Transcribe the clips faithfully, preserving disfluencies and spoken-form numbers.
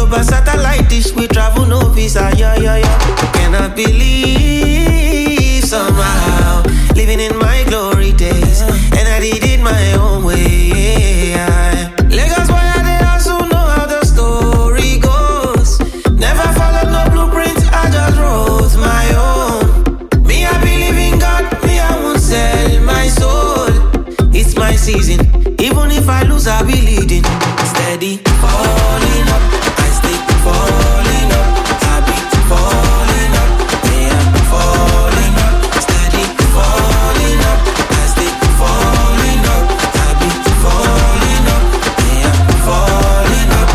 Global satellite dish, we travel no visa, yeah, yeah, yeah. Cannot believe somehow living in my glory days, and I did it my own way. Yeah. Lagos boy, I dey also know how the story goes. Never followed no blueprint, I just wrote my own. Me, I believe in God, me, I won't sell my soul. It's my season, even if I lose, I be leading. Steady falling up, I stay falling up, I be falling up, yeah, I'm falling up. Steady falling up, I stay falling up, I be falling up, yeah, I'm falling up.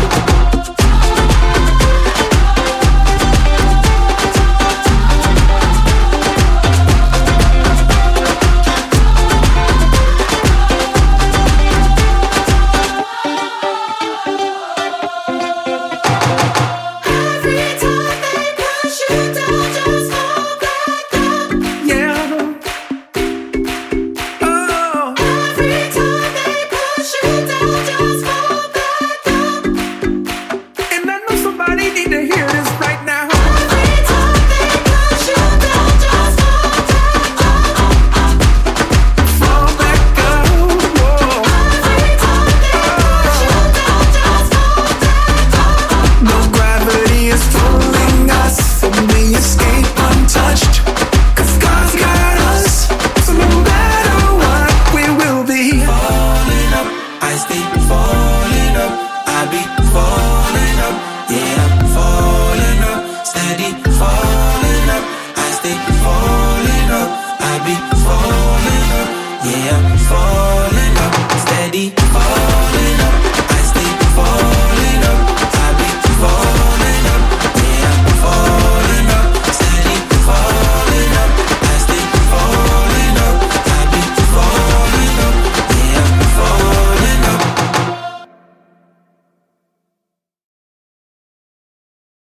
Yeah, falling up, steady.